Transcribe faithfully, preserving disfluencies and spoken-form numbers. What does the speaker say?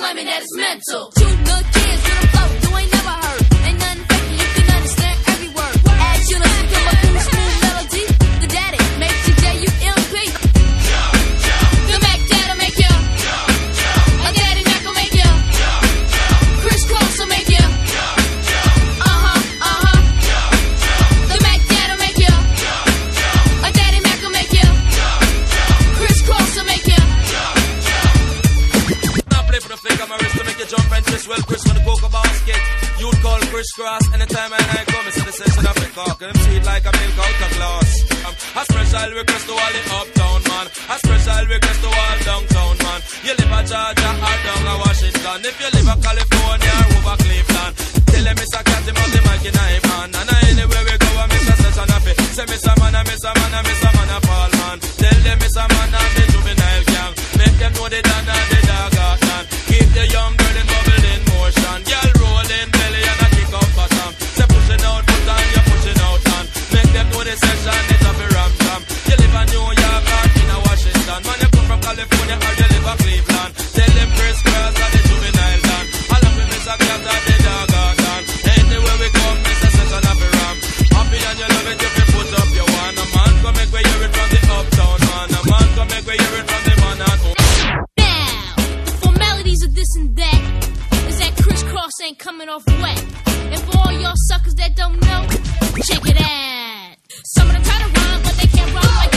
claiming that it's mental. Two little kids with a flow you ain't never heard. Ain't nothing fake, you can understand every word. As you listen to my cool smooth melody, the daddy makes you J U M P. The Mac Dad'll make ya. A Daddy Mac will make ya. Chris Cross will make ya. Uh-huh, uh-huh. The Mac Dad'll make ya. A Daddy Mac will make ya. Chris Cross will make ya. For the flick of my wrist to make you jump and twist. Well, Chris from the cocoa basket. You'd call Chris Cross. Anytime I I come, it's in the session of the cock. And I'm sweet like a milk out of glass. Um, a special request to all the uptown man. A special request to all downtown man. You live at Georgia or down at Washington. If you live at California or over Cleveland, tell them it's a cat him out the mic in a hip hand. And anywhere we go, I miss a session of it. Say miss a man, I miss a man, I miss a man, a fall man. Tell them it's a man and the juvenile gang. Make them know they done and they dog out. Keep the young girl in bubble in motion. Girl rolling belly and a kick out bottom. Say pushing out foot and you're pushing out hand. Make them know the session it's a be ram jam. You live in New York or in a Washington. Man, you come from California or you live in Cleveland. Tell them Chris Cross and the juvenile land. Along with Mister Cat and the dog out hand. Anywhere we come, it's a session of a ram. Happy and you love it if you put up your one. A man come make we hear it from the uptown man. A man come make we hear it from the man and home. Of this and that is that Chris Cross ain't coming off wet. And for all y'all suckers that don't know, check it out. Some of them try to rhyme, but they can't rhyme like